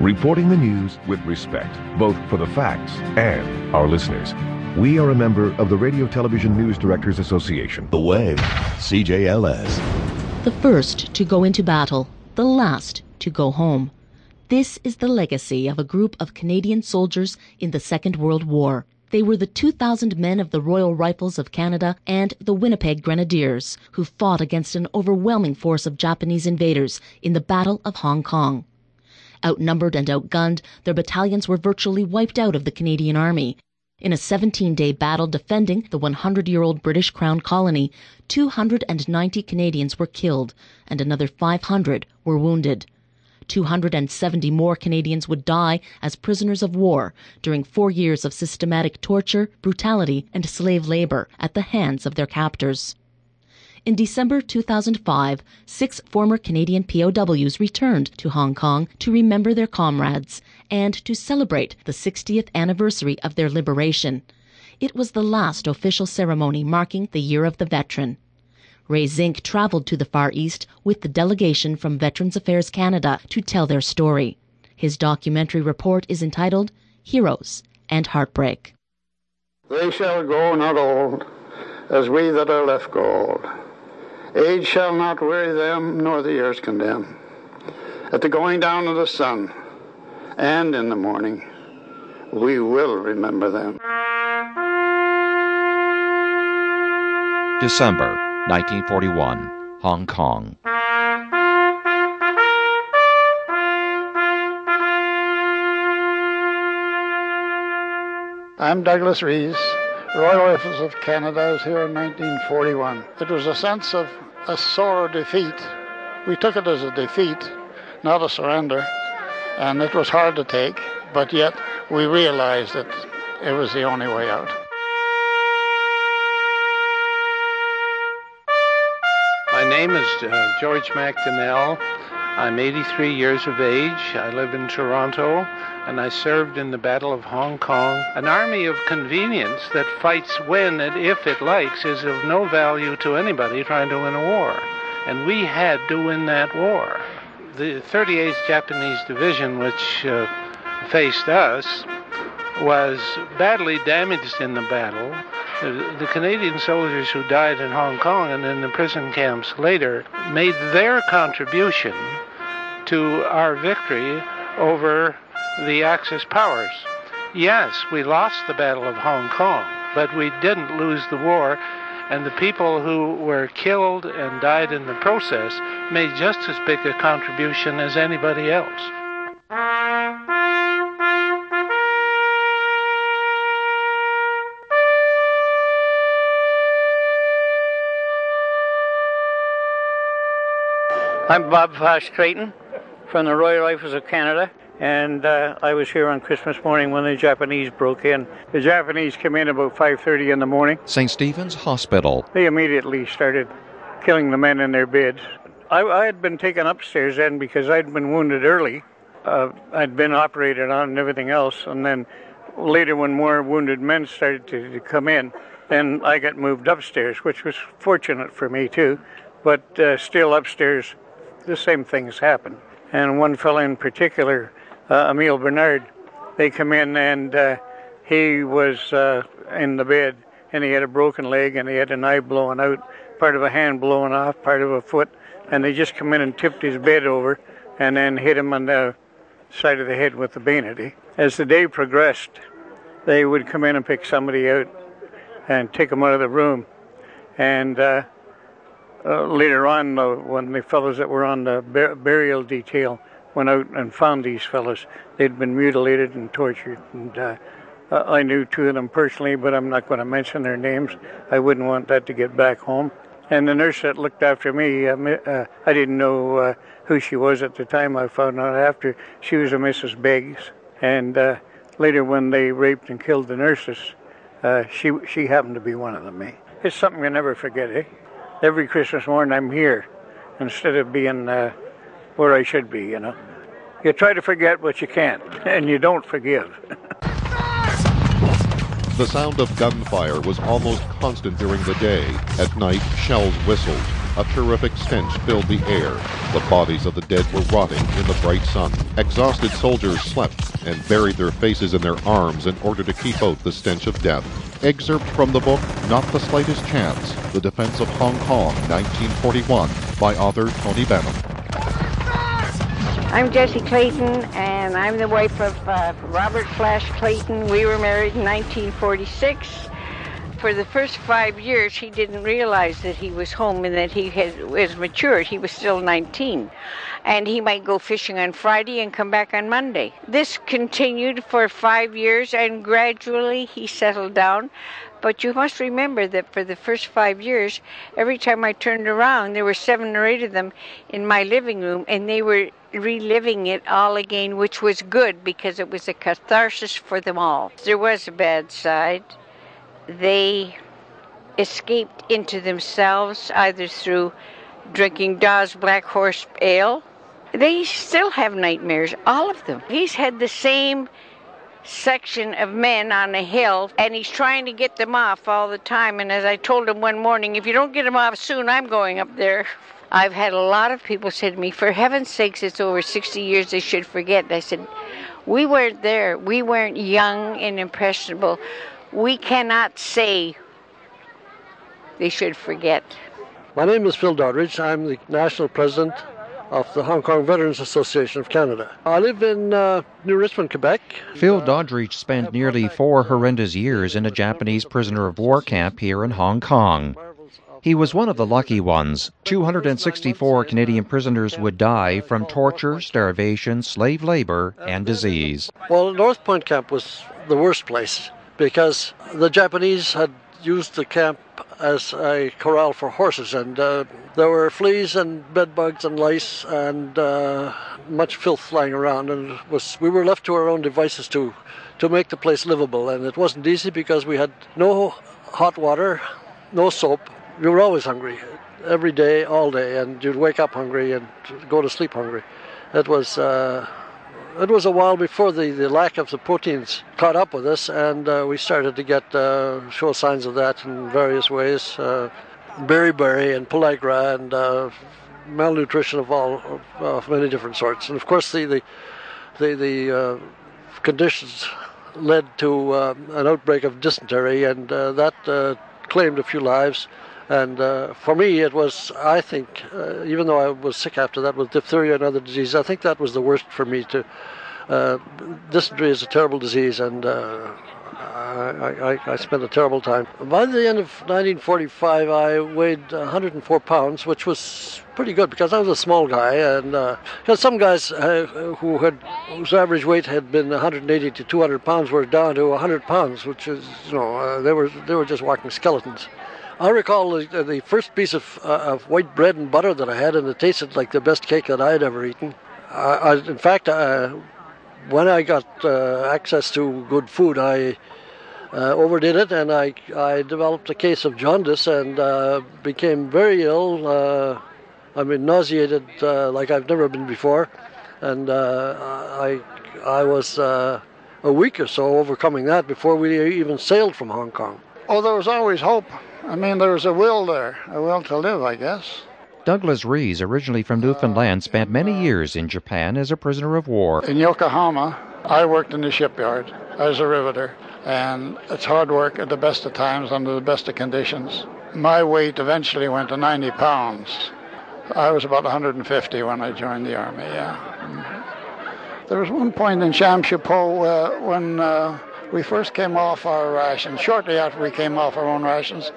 Reporting the news with respect, both for the facts and our listeners. We are a member of the Radio Television News Directors Association. The Wave, CJLS. The first to go into battle, the last to go home. This is the legacy of a group of Canadian soldiers in the Second World War. They were the 2,000 men of the Royal Rifles of Canada and the Winnipeg Grenadiers, who fought against an overwhelming force of Japanese invaders in the Battle of Hong Kong. Outnumbered and outgunned, their battalions were virtually wiped out of the Canadian Army. In a 17-day battle defending the 100-year-old British Crown colony, 290 Canadians were killed and another 500 were wounded. 270 more Canadians would die as prisoners of war during 4 years of systematic torture, brutality, and slave labor at the hands of their captors. In December 2005, 6 former Canadian POWs returned to Hong Kong to remember their comrades and to celebrate the 60th anniversary of their liberation. It was the last official ceremony marking the Year of the Veteran. Ray Zink traveled to the Far East with the delegation from Veterans Affairs Canada to tell their story. His documentary report is entitled Heroes and Heartbreak. They shall go not old, as we that are left go old. Age shall not weary them, nor the years condemn. At the going down of the sun, and in the morning, we will remember them. December 1941, Hong Kong. I'm Douglas Rees. Royal Rifles of Canada is here in 1941. It was a sense of a sore defeat. We took it as a defeat, not a surrender, and it was hard to take, but yet we realized that it was the only way out. My name is George MacDonnell. I'm 83 years of age. I live in Toronto, and I served in the Battle of Hong Kong. An army of convenience that fights when and if it likes is of no value to anybody trying to win a war. And we had to win that war. The 38th Japanese Division, which faced us, was badly damaged in the battle. The Canadian soldiers who died in Hong Kong and in the prison camps later made their contribution to our victory over the Axis powers. Yes, we lost the Battle of Hong Kong, but we didn't lose the war, and the people who were killed and died in the process made just as big a contribution as anybody else. I'm Bob Foss-Creighton from the Royal Rifles of Canada, and I was here on Christmas morning when the Japanese broke in. The Japanese came in about 5:30 in the morning. St. Stephen's Hospital. They immediately started killing the men in their beds. I had been taken upstairs then because I'd been wounded early. I'd been operated on and everything else, and then later when more wounded men started to come in, then I got moved upstairs, which was fortunate for me too, but still upstairs the same things happened. And one fellow in particular, Emile Bernard, they come in and he was in the bed and he had a broken leg and he had an eye blown out, part of a hand blown off, part of a foot, and they just come in and tipped his bed over and then hit him on the side of the head with the bayonet. As the day progressed, they would come in and pick somebody out and take them out of the room. And later on, when the fellows that were on the burial detail went out and found these fellows, they'd been mutilated and tortured. And I knew 2 of them personally, but I'm not going to mention their names. I wouldn't want that to get back home. And the nurse that looked after me, I didn't know who she was at the time. I found out after. She was a Mrs. Beggs. And later when they raped and killed the nurses, she happened to be one of them. It's something you never forget, eh? Every Christmas morning I'm here instead of being where I should be, you know. You try to forget what you can't, and you don't forgive. The sound of gunfire was almost constant during the day. At night, shells whistled. A terrific stench filled the air. The bodies of the dead were rotting in the bright sun. Exhausted soldiers slept and buried their faces in their arms in order to keep out the stench of death. Excerpt from the book, Not the Slightest Chance, The Defense of Hong Kong, 1941, by author Tony Benham. I'm Jessie Clayton, and I'm the wife of Robert Flash Clayton. We were married in 1946. For the first 5 years, he didn't realize that he was home and that he was matured. He was still 19. And he might go fishing on Friday and come back on Monday. This continued for 5 years, and gradually he settled down. But you must remember that for the first 5 years, every time I turned around, there were 7 or 8 of them in my living room, and they were reliving it all again, which was good because it was a catharsis for them all. There was a bad side. They escaped into themselves either through drinking Dawes Black Horse Ale. They still have nightmares, all of them. He's had the same section of men on a hill, and he's trying to get them off all the time. And as I told him one morning, if you don't get them off soon, I'm going up there. I've had a lot of people say to me, for heaven's sakes, it's over 60 years, they should forget. And I said, we weren't there. We weren't young and impressionable. We cannot say they should forget. My name is Phil Doddridge. I'm the national president of the Hong Kong Veterans Association of Canada. I live in New Richmond, Quebec. Phil Doddridge spent nearly 4 horrendous years in a Japanese prisoner of war camp here in Hong Kong. He was one of the lucky ones. 264 Canadian prisoners would die from torture, starvation, slave labor, and disease. Well, North Point Camp was the worst place because the Japanese had used the camp as a corral for horses, and there were fleas and bed bugs and lice and much filth flying around, and we were left to our own devices to make the place livable. And it wasn't easy because we had no hot water, no soap. We were always hungry, every day, all day, and you'd wake up hungry and go to sleep hungry. It was a while before the lack of the proteins caught up with us, and we started to get show signs of that in various ways. Beriberi and pellagra and malnutrition of many different sorts. And of course the conditions led to an outbreak of dysentery, and that claimed a few lives. And for me, it was, I think, even though I was sick after that with diphtheria and other diseases, I think that was the worst for me. Dysentery is a terrible disease, and I spent a terrible time. By the end of 1945, I weighed 104 pounds, which was pretty good because I was a small guy. And because some guys whose average weight had been 180 to 200 pounds were down to 100 pounds, which is, they were just walking skeletons. I recall the first piece of white bread and butter that I had, and it tasted like the best cake that I had ever eaten. In fact, when I got access to good food, I overdid it, and I developed a case of jaundice and became very ill. Nauseated like I've never been before, and I was a week or so overcoming that before we even sailed from Hong Kong. Oh, there was always hope. There was a will there, a will to live, I guess. Douglas Rees, originally from Newfoundland, spent many years in Japan as a prisoner of war. In Yokohama, I worked in the shipyard. I was a riveter, and it's hard work at the best of times under the best of conditions. My weight eventually went to 90 pounds. I was about 150 when I joined the Army, yeah. There was one point in Shamshipo when we first came off our rations. Shortly after we came off our own rations,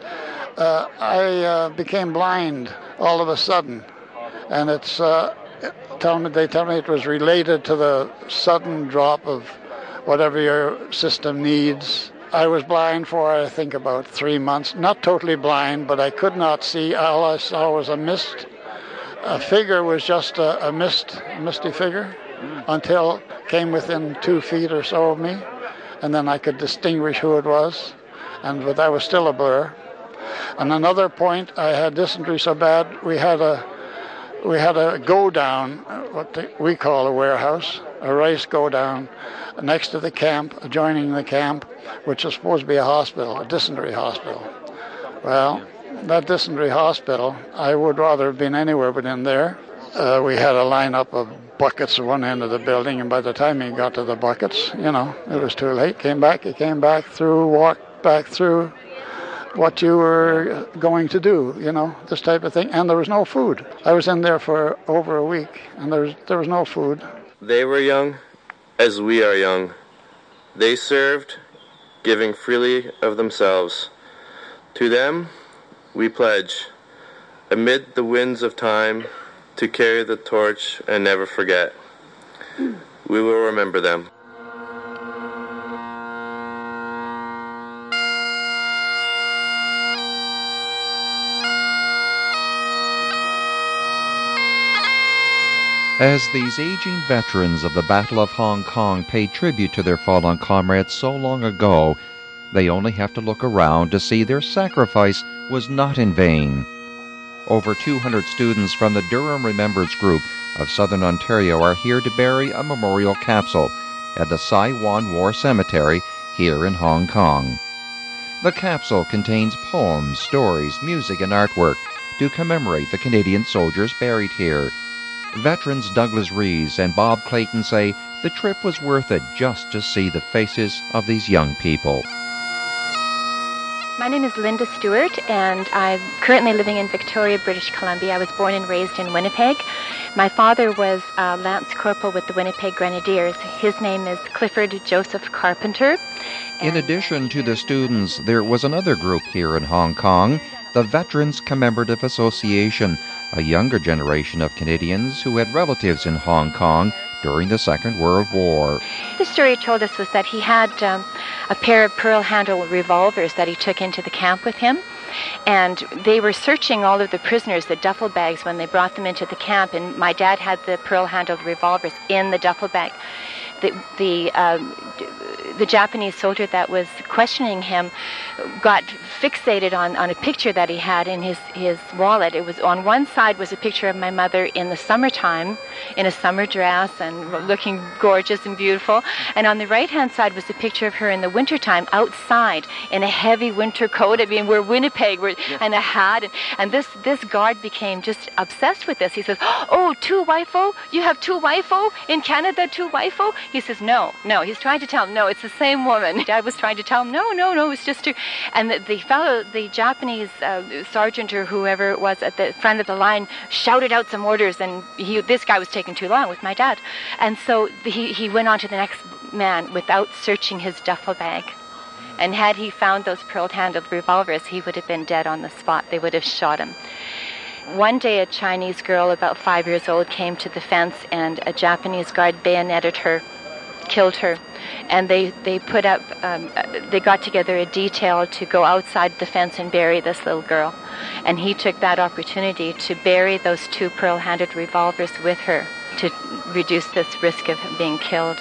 I became blind all of a sudden, and they tell me it was related to the sudden drop of whatever your system needs. I was blind for, I think, about 3 months. Not totally blind, but I could not see. All I saw was a mist. A figure was just a misty figure until it came within 2 feet or so of me. And then I could distinguish who it was, but that was still a blur. And another point, I had dysentery so bad, we had a go down, what we call a warehouse, a rice go down, next to the camp, adjoining the camp, which is supposed to be a hospital, a dysentery hospital. Well, that dysentery hospital, I would rather have been anywhere but in there. We had a lineup of buckets at one end of the building, and by the time he got to the buckets, it was too late. He came back through, walked back through what you were going to do, this type of thing. And there was no food. I was in there for over a week, and there was no food. They were young as we are young. They served, giving freely of themselves. To them we pledge, amid the winds of time, to carry the torch and never forget. We will remember them. As these aging veterans of the Battle of Hong Kong pay tribute to their fallen comrades so long ago, they only have to look around to see their sacrifice was not in vain. Over 200 students from the Durham Remembrance Group of Southern Ontario are here to bury a memorial capsule at the Sai Wan War Cemetery here in Hong Kong. The capsule contains poems, stories, music, and artwork to commemorate the Canadian soldiers buried here. Veterans Douglas Rees and Bob Clayton say the trip was worth it just to see the faces of these young people. My name is Linda Stewart, and I'm currently living in Victoria, British Columbia. I was born and raised in Winnipeg. My father was a Lance Corporal with the Winnipeg Grenadiers. His name is Clifford Joseph Carpenter. In addition to the students, there was another group here in Hong Kong, the Veterans Commemorative Association, a younger generation of Canadians who had relatives in Hong Kong during the Second World War. The story he told us was that he had a pair of pearl-handled revolvers that he took into the camp with him, and they were searching all of the prisoners, the duffel bags, when they brought them into the camp, and my dad had the pearl-handled revolvers in the duffel bag. The Japanese soldier that was questioning him got fixated on a picture that he had in his wallet. It was on one side was a picture of my mother in the summertime in a summer dress and looking gorgeous and beautiful, and on the right-hand side was a picture of her in the wintertime outside in a heavy winter coat. I mean, we're Winnipeg, and a hat, and this guard became just obsessed with this. He says, "Oh, two wifo? You have two wifo in Canada, two wifo?" He says, No. He's trying to tell him, no, it's the same woman. Dad was trying to tell him, no, it's just two. And the Japanese sergeant or whoever it was at the front of the line shouted out some orders, and this guy was taking too long with my dad. And so he went on to the next man without searching his duffel bag. And had he found those pearl-handled revolvers, he would have been dead on the spot. They would have shot him. One day a Chinese girl about 5 years old came to the fence, and a Japanese guard bayoneted her, killed her, and they got together a detail to go outside the fence and bury this little girl, and he took that opportunity to bury those two pearl-handled revolvers with her to reduce this risk of being killed.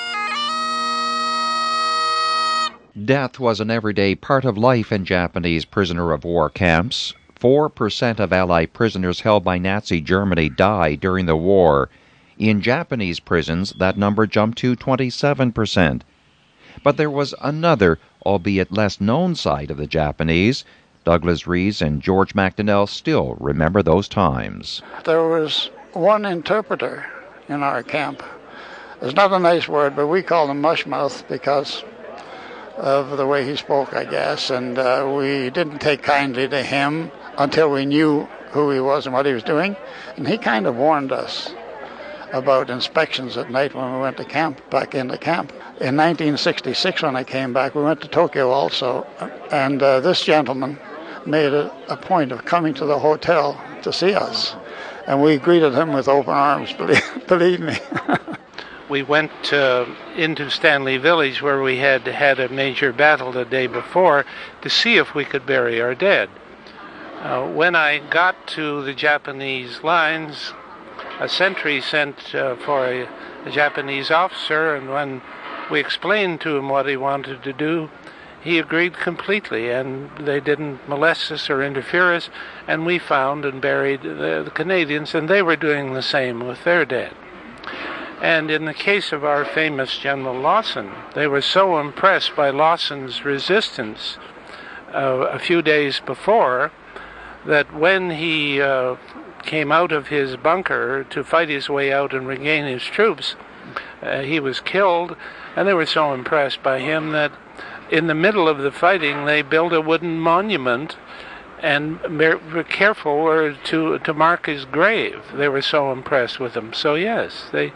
Death was an everyday part of life in Japanese prisoner-of-war camps. 4% of Allied prisoners held by Nazi Germany died during the war. In Japanese prisons, that number jumped to 27%. But there was another, albeit less known side of the Japanese. Douglas Rees and George MacDonnell still remember those times. There was one interpreter in our camp. It's not a nice word, but we called him Mushmouth because of the way he spoke, I guess, and we didn't take kindly to him until we knew who he was and what he was doing. And he kind of warned us about inspections at night when we went to camp, back into camp. In 1966, when I came back, we went to Tokyo also, and this gentleman made a point of coming to the hotel to see us, and we greeted him with open arms, believe me. We went into Stanley Village, where we had had a major battle the day before, to see if we could bury our dead. When I got to the Japanese lines, a sentry sent for a Japanese officer, and when we explained to him what he wanted to do, he agreed completely, and they didn't molest us or interfere us, and we found and buried the Canadians, and they were doing the same with their dead. And in the case of our famous General Lawson, they were so impressed by Lawson's resistance a few days before that when he came out of his bunker to fight his way out and regain his troops, he was killed, and they were so impressed by him that in the middle of the fighting they built a wooden monument and were careful to mark his grave. They were so impressed with him. So yes, they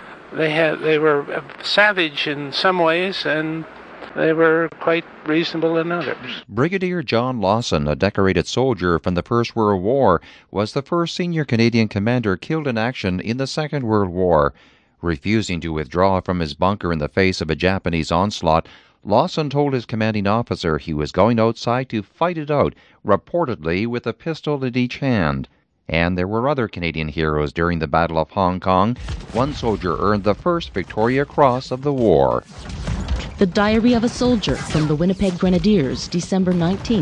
were savage in some ways, and they were quite reasonable in others. Brigadier John Lawson, a decorated soldier from the First World War, was the first senior Canadian commander killed in action in the Second World War. Refusing to withdraw from his bunker in the face of a Japanese onslaught, Lawson told his commanding officer he was going outside to fight it out, reportedly with a pistol in each hand. And there were other Canadian heroes during the Battle of Hong Kong. One soldier earned the first Victoria Cross of the war. The Diary of a Soldier from the Winnipeg Grenadiers, December 19,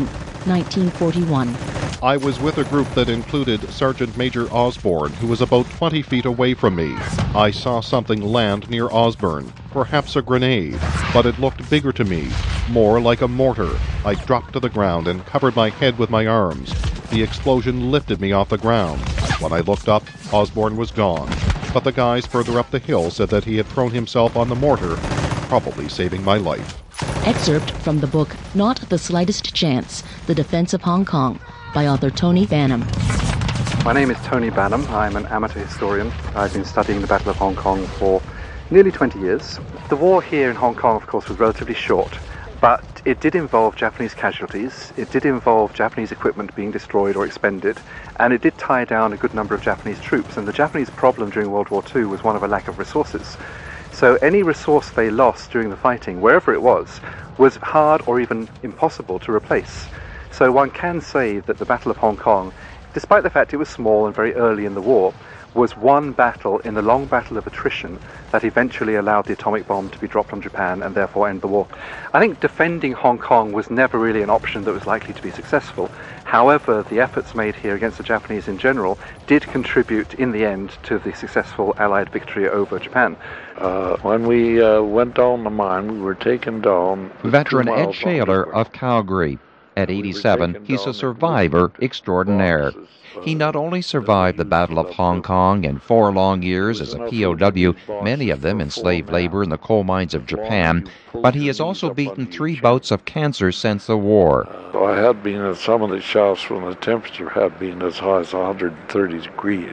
1941. I was with a group that included Sergeant Major Osborne, who was about 20 feet away from me. I saw something land near Osborne, perhaps a grenade, but it looked bigger to me, more like a mortar. I dropped to the ground and covered my head with my arms. The explosion lifted me off the ground. When I looked up, Osborne was gone, but the guys further up the hill said that he had thrown himself on the mortar, probably saving my life. Excerpt from the book Not the Slightest Chance, The Defense of Hong Kong, by author Tony Banham. My name is Tony Banham. I'm an amateur historian. I've been studying the Battle of Hong Kong for nearly 20 years. The war here in Hong Kong, of course, was relatively short, but it did involve Japanese casualties, it did involve Japanese equipment being destroyed or expended, and it did tie down a good number of Japanese troops. And the Japanese problem during World War II was one of a lack of resources. So any resource they lost during the fighting, wherever it was hard or even impossible to replace. So one can say that the Battle of Hong Kong, despite the fact it was small and very early in the war, was one battle in the long battle of attrition that eventually allowed the atomic bomb to be dropped on Japan and therefore end the war. I think defending Hong Kong was never really an option that was likely to be successful. However, the efforts made here against the Japanese in general did contribute in the end to the successful Allied victory over Japan. When we went down the mine, we were taken down. Veteran Ed Shaler of Calgary. At 87, he's a survivor extraordinaire. He not only survived the Battle of Hong Kong and 4 long years as a POW, many of them in slave labor in the coal mines of Japan, but he has also beaten 3 bouts of cancer since the war. I had been at some of the shafts when the temperature had been as high as 130 degrees.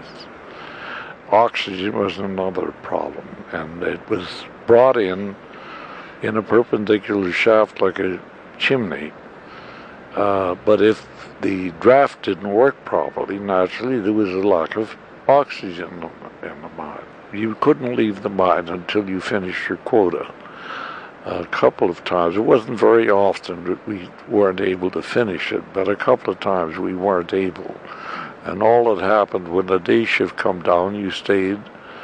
Oxygen was another problem, and it was brought in a perpendicular shaft like a chimney. But if the draft didn't work properly, naturally there was a lack of oxygen in the mine. You couldn't leave the mine until you finished your quota. A couple of times, it wasn't very often that we weren't able to finish it, but a couple of times we weren't able. And all that happened when the day shift come down, you stayed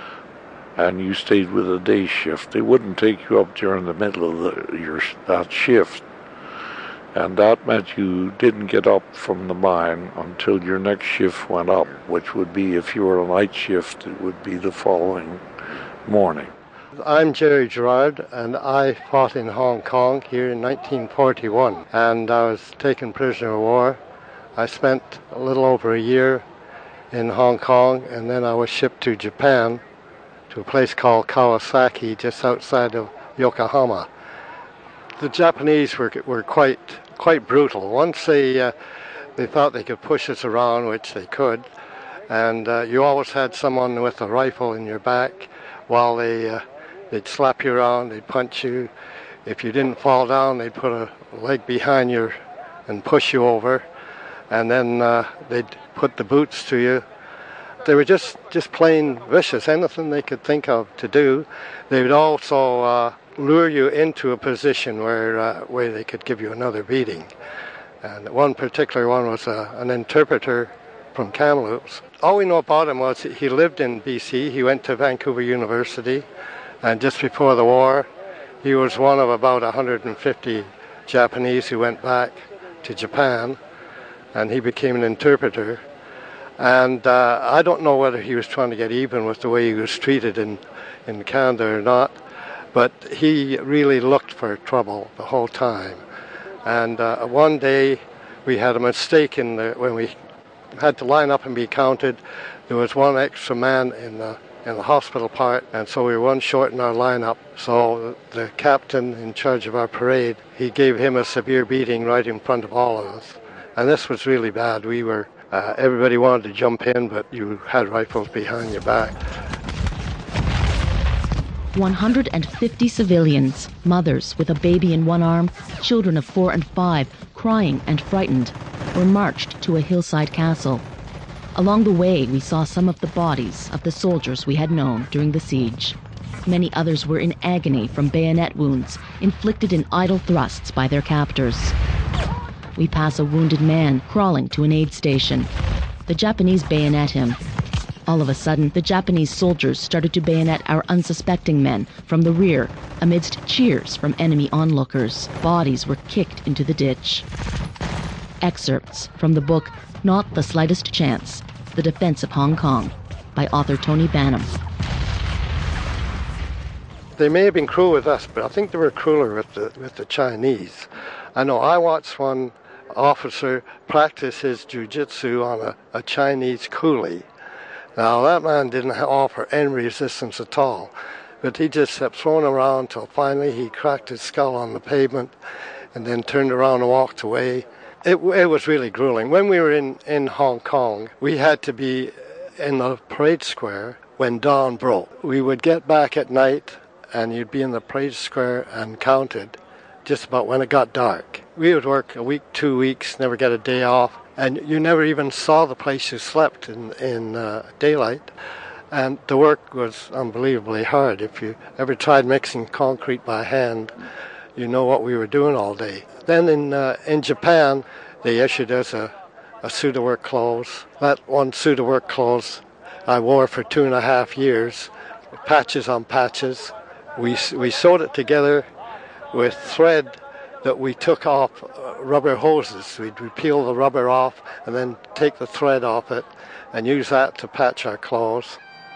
with the day shift. They wouldn't take you up during the middle of that shift. And that meant you didn't get up from the mine until your next shift went up, which would be, if you were a night shift, it would be the following morning. I'm Jerry Gerard, and I fought in Hong Kong here in 1941, and I was taken prisoner of war. I spent a little over a year in Hong Kong, and then I was shipped to Japan, to a place called Kawasaki, just outside of Yokohama. The Japanese were quite brutal. Once they thought they could push us around, which they could, and you always had someone with a rifle in your back while they'd slap you around, they'd punch you. If you didn't fall down, they'd put a leg behind you and push you over, and then they'd put the boots to you. They were just plain vicious. Anything they could think of to do. They would also lure you into a position where they could give you another beating. And one particular one was an interpreter from Kamloops. All we know about him was he lived in BC. He went to Vancouver University, and just before the war, he was one of about 150 Japanese who went back to Japan, and he became an interpreter. And I don't know whether he was trying to get even with the way he was treated in Canada or not, but he really looked for trouble the whole time. And one day we had a mistake when we had to line up and be counted. There was one extra man in the hospital part, and so we were one short in our lineup. So the captain in charge of our parade, he gave him a severe beating right in front of all of us. And this was really bad. We were, everybody wanted to jump in, but you had rifles behind your back. 150 civilians, mothers with a baby in one arm, children of 4 and 5, crying and frightened, were marched to a hillside castle. Along the way, we saw some of the bodies of the soldiers we had known during the siege. Many others were in agony from bayonet wounds inflicted in idle thrusts by their captors. We pass a wounded man crawling to an aid station. The Japanese bayonet him. All of a sudden, the Japanese soldiers started to bayonet our unsuspecting men from the rear amidst cheers from enemy onlookers. Bodies were kicked into the ditch. Excerpts from the book Not the Slightest Chance, The Defense of Hong Kong, by author Tony Banham. They may have been cruel with us, but I think they were crueler with the Chinese. I know I watched one officer practice his jiu-jitsu on a Chinese coolie. Now, that man didn't offer any resistance at all, but he just kept throwing around until finally he cracked his skull on the pavement and then turned around and walked away. It was really grueling. When we were in Hong Kong, we had to be in the parade square when dawn broke. We would get back at night and you'd be in the parade square and counted just about when it got dark. We would work a week, 2 weeks, never get a day off, and you never even saw the place you slept in daylight. And the work was unbelievably hard. If you ever tried mixing concrete by hand, you know what we were doing all day. Then in Japan, they issued us a suit of work clothes. That one suit of work clothes I wore for 2.5 years, patches on patches. We sewed it together with thread that we took off rubber hoses. We'd peel the rubber off and then take the thread off it and use that to patch our clothes.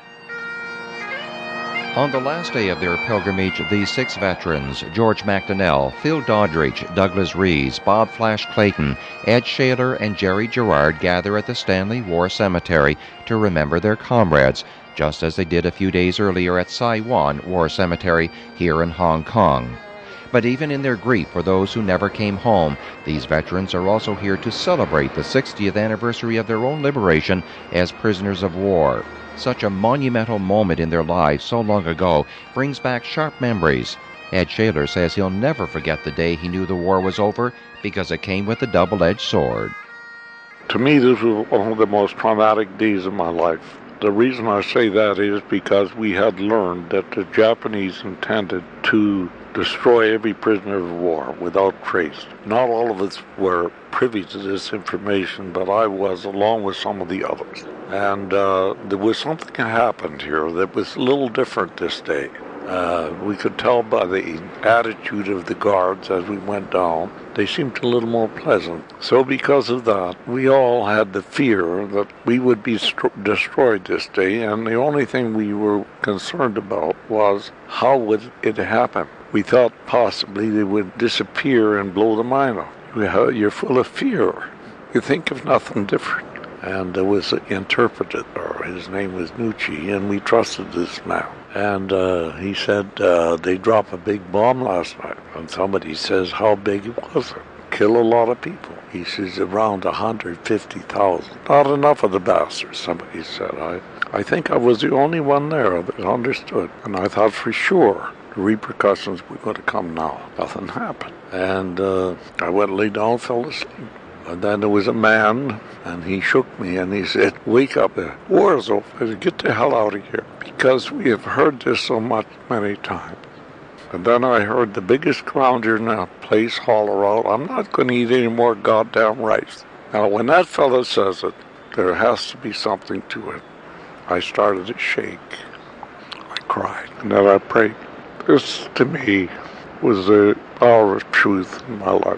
On the last day of their pilgrimage, these 6 veterans, George MacDonnell, Phil Doddridge, Douglas Rees, Bob Flash Clayton, Ed Shaler, and Jerry Gerard gather at the Stanley War Cemetery to remember their comrades, just as they did a few days earlier at Sai Wan War Cemetery here in Hong Kong. But even in their grief for those who never came home, these veterans are also here to celebrate the 60th anniversary of their own liberation as prisoners of war. Such a monumental moment in their lives so long ago brings back sharp memories. Ed Shaler says he'll never forget the day he knew the war was over because it came with a double-edged sword. To me, this was one of the most traumatic days of my life. The reason I say that is because we had learned that the Japanese intended to destroy every prisoner of war without trace. Not all of us were privy to this information, but I was, along with some of the others. And there was something that happened here that was a little different this day. We could tell by the attitude of the guards as we went down. They seemed a little more pleasant. So because of that, we all had the fear that we would be destroyed this day, and the only thing we were concerned about was how would it happen. We thought possibly they would disappear and blow the mine off. You're full of fear. You think of nothing different. And there was an interpreter, his name was Nucci, and we trusted this man. And he said, they dropped a big bomb last night. And somebody says, how big was it? Kill a lot of people. He says, around 150,000. Not enough of the bastards, somebody said. I think I was the only one there that understood. And I thought for sure the repercussions were going to come now. Nothing happened. And I went and lay down, fell asleep. And then there was a man, and he shook me, and he said, wake up, the war is over. I said, get the hell out of here, because we have heard this so many times. And then I heard the biggest grounder in the place holler out, I'm not going to eat any more goddamn rice. Now, when that fellow says it, there has to be something to it. I started to shake. I cried, and then I prayed. This, to me, was the hour of truth in my life.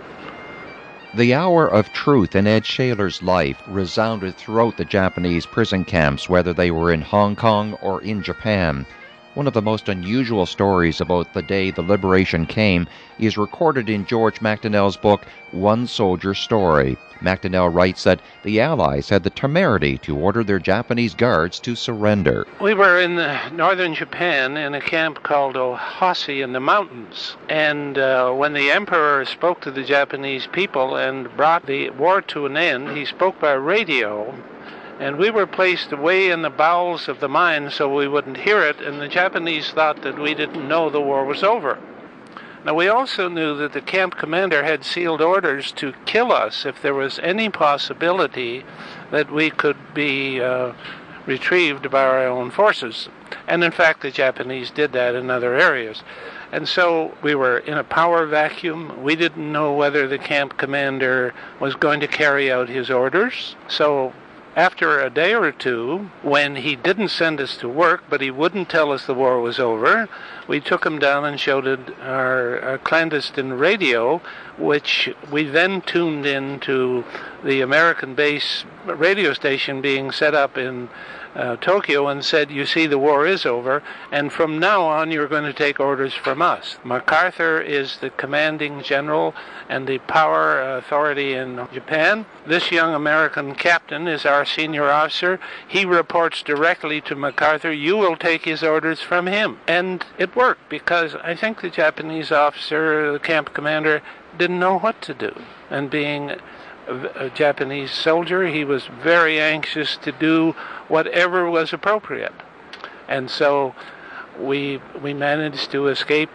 The hour of truth in Ed Shaler's life resounded throughout the Japanese prison camps, whether they were in Hong Kong or in Japan. One of the most unusual stories about the day the liberation came is recorded in George MacDonnell's book, One Soldier's Story. MacDonnell writes that the Allies had the temerity to order their Japanese guards to surrender. We were in northern Japan in a camp called Ohasi in the mountains. And when the emperor spoke to the Japanese people and brought the war to an end, he spoke by radio. And we were placed away in the bowels of the mine so we wouldn't hear it, and the Japanese thought that we didn't know the war was over. Now, we also knew that the camp commander had sealed orders to kill us if there was any possibility that we could be retrieved by our own forces. And in fact, the Japanese did that in other areas. And so we were in a power vacuum. We didn't know whether the camp commander was going to carry out his orders. So after a day or two, when he didn't send us to work, but he wouldn't tell us the war was over, we took him down and showed our clandestine radio, which we then tuned into the American base radio station being set up in Tokyo, and said, you see, the war is over, and from now on you're going to take orders from us. MacArthur is the commanding general and the power authority in Japan. This young American captain is our senior officer. He reports directly to MacArthur. You will take his orders from him. And it worked, because I think the Japanese officer, the camp commander, didn't know what to do. And being a Japanese soldier, he was very anxious to do whatever was appropriate. And so we managed to escape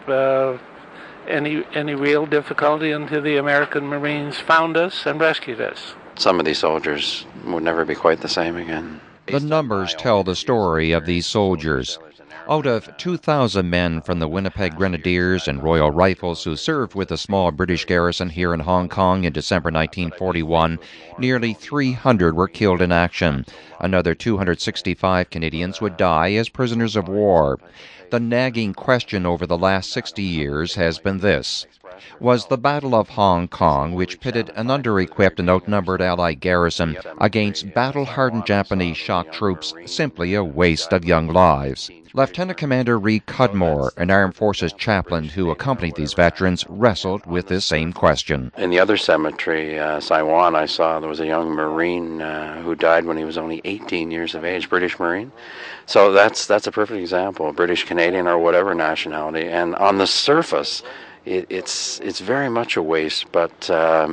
any real difficulty until the American Marines found us and rescued us. Some of these soldiers would never be quite the same again. The numbers tell the story of these soldiers. Out of 2,000 men from the Winnipeg Grenadiers and Royal Rifles who served with a small British garrison here in Hong Kong in December 1941, nearly 300 were killed in action. Another 265 Canadians would die as prisoners of war. The nagging question over the last 60 years has been this: was the Battle of Hong Kong, which pitted an under-equipped and outnumbered Allied garrison against battle-hardened Japanese shock troops, simply a waste of young lives? Lieutenant Commander Reed Cudmore, an Armed Forces chaplain who accompanied these veterans, wrestled with this same question. In the other cemetery, Saiwan, I saw there was a young Marine who died when he was only 18 years of age, British Marine. So that's a perfect example, British, Canadian, or whatever nationality. And on the surface, it's very much a waste, but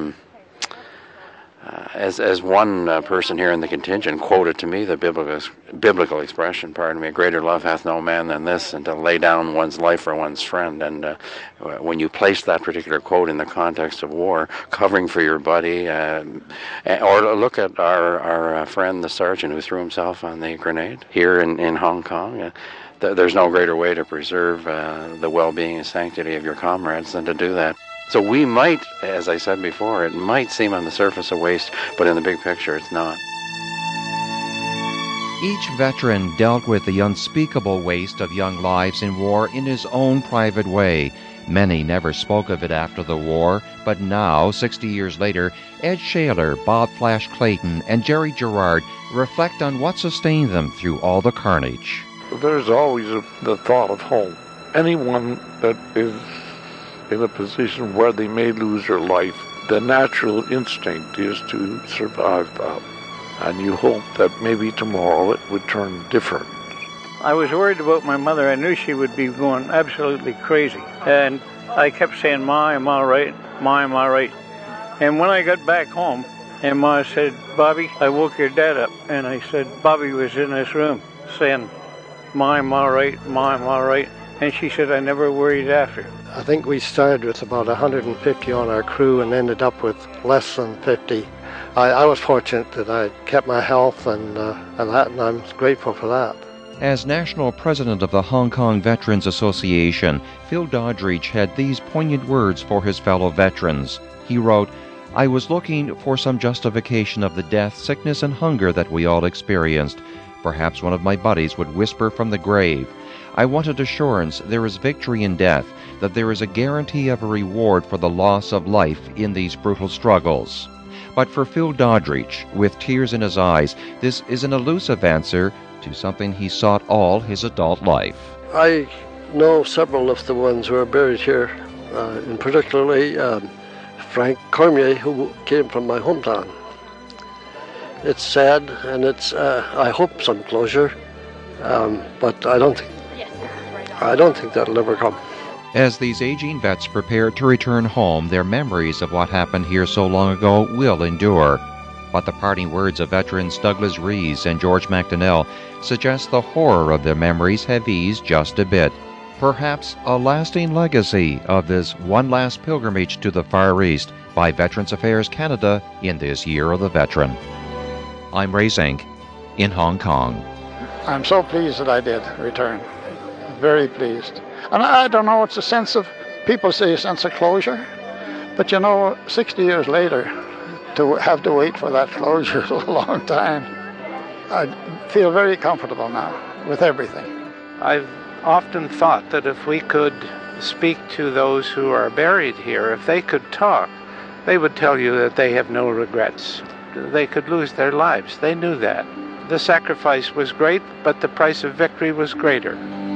as one person here in the contingent quoted to me the biblical expression, a greater love hath no man than this, and to lay down one's life for one's friend. And when you place that particular quote in the context of war, covering for your buddy, or look at our friend, the sergeant who threw himself on the grenade here in Hong Kong, there's no greater way to preserve the well-being and sanctity of your comrades than to do that. So we might, as I said before, it might seem on the surface a waste, but in the big picture it's not. Each veteran dealt with the unspeakable waste of young lives in war in his own private way. Many never spoke of it after the war, but now, 60 years later, Ed Shaler, Bob Flash Clayton, and Jerry Gerard reflect on what sustained them through all the carnage. There's always the thought of home. Anyone that is in a position where they may lose their life, the natural instinct is to survive that. And you hope that maybe tomorrow it would turn different. I was worried about my mother. I knew she would be going absolutely crazy. And I kept saying, Ma, I'm all right. Ma, I'm all right. And when I got back home, and Ma said, Bobby, I woke your dad up. And I said, Bobby was in this room saying, Ma, I'm all right. Ma, I'm all right. And she said, I never worried after. I think we started with about 150 on our crew and ended up with less than 50. I was fortunate that I kept my health and I'm grateful for that. As national president of the Hong Kong Veterans Association, Phil Doddridge had these poignant words for his fellow veterans. He wrote, I was looking for some justification of the death, sickness, and hunger that we all experienced. Perhaps one of my buddies would whisper from the grave. I wanted assurance there is victory in death, that there is a guarantee of a reward for the loss of life in these brutal struggles. But for Phil Doddridge, with tears in his eyes, this is an elusive answer to something he sought all his adult life. I know several of the ones who are buried here, in particularly Frank Cormier, who came from my hometown. It's sad, and it's I hope some closure, but I don't think that'll ever come. As these aging vets prepare to return home, their memories of what happened here so long ago will endure. But the parting words of veterans Douglas Rees and George MacDonnell suggest the horror of their memories have eased just a bit. Perhaps a lasting legacy of this one last pilgrimage to the Far East by Veterans Affairs Canada in this Year of the Veteran. I'm Ray Zink in Hong Kong. I'm so pleased that I did return. Very pleased. And I don't know, it's a sense of, people say a sense of closure, but 60 years later, to have to wait for that closure is a long time. I feel very comfortable now with everything. I've often thought that if we could speak to those who are buried here, if they could talk, they would tell you that they have no regrets. They could lose their lives. They knew that. The sacrifice was great, but the price of victory was greater.